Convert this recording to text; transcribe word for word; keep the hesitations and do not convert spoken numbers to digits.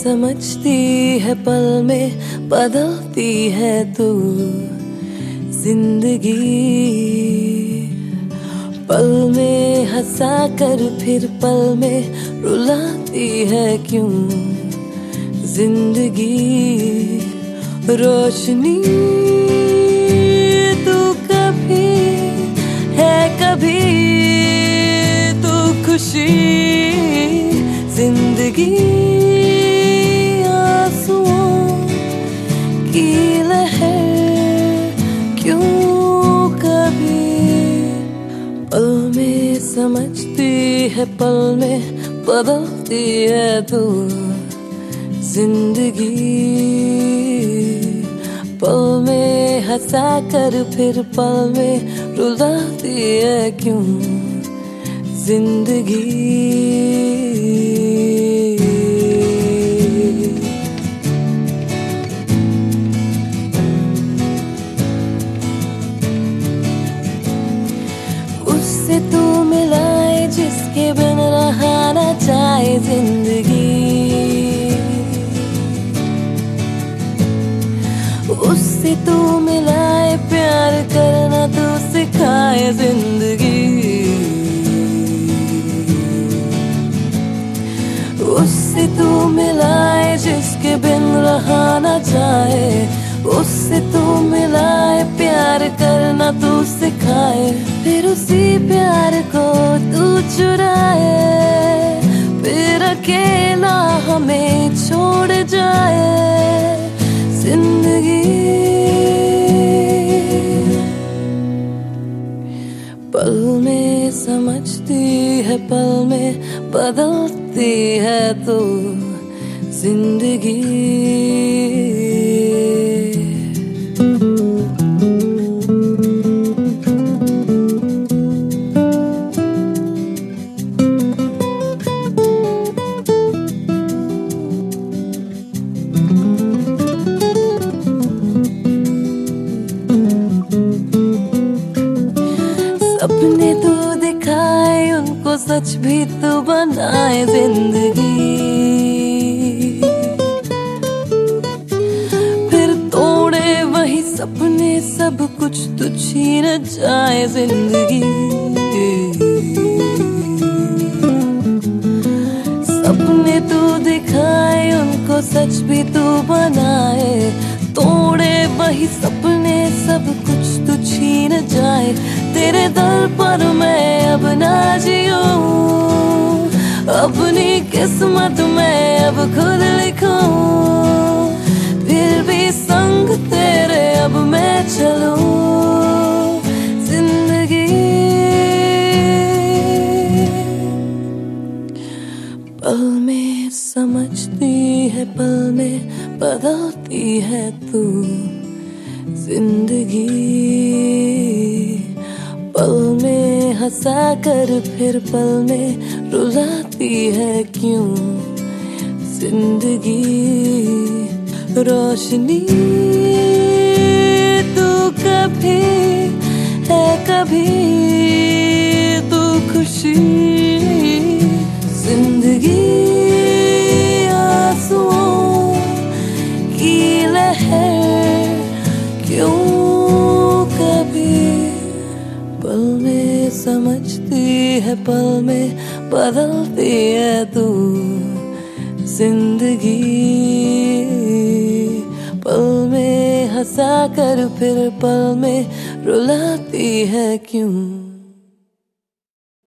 समझती है पल में बदलती है तू जिंदगी। पल में हंसा कर फिर पल में रुलाती है क्यों जिंदगी। रोशनी तू कभी है कभी तू खुशी जिंदगी। आंसुओं की लहर क्यों कभी पल में समझती है पल में बदलती है तू जिंदगी। पल में हंसा कर फिर पल में रुलाती है क्यों जिंदगी। उससे तू मिलाए जिसके बिन रहा ना जाए जिंदगी। उससे तू मिलाए प्यार करना तू सिखाए जिंदगी। उससे तू मिलाए जिसके बिन रहा ना जाए। उससे तू मिलाए प्यार करना तू सिखाए। फिर उसी प्यार को तू चुराए फिर अकेला हमें छोड़ जाए जिंदगी। पल में समझती है पल में बदलती है तो जिंदगी। अपने तो दिखाए उनको सच भी तो बनाए जिंदगी। फिर तोड़े वही सपने सब कुछ तो छीन जाए जिंदगी। सपने तो दिखाए उनको सच भी तो बनाए। तोड़े वही सपने सब कुछ तो छीन जाए। तेरे दर पर मैं अब ना जियूं अपनी किस्मत में अब खुद लिखूं। फिर भी संग तेरे अब मैं चलूं जिंदगी। पल में समझती है पल में बदलती है तू जिंदगी। पल में हंसा कर फिर पल में रुलाती है क्यों जिंदगी। रोशनी तू कभी है कभी तू खुशी जिंदगी। आंसुओं की लहर क्यों कभी पल में समझती है पल में बदलती है तू जिंदगी। पल में हंसा कर फिर पल में रुलाती है क्यों।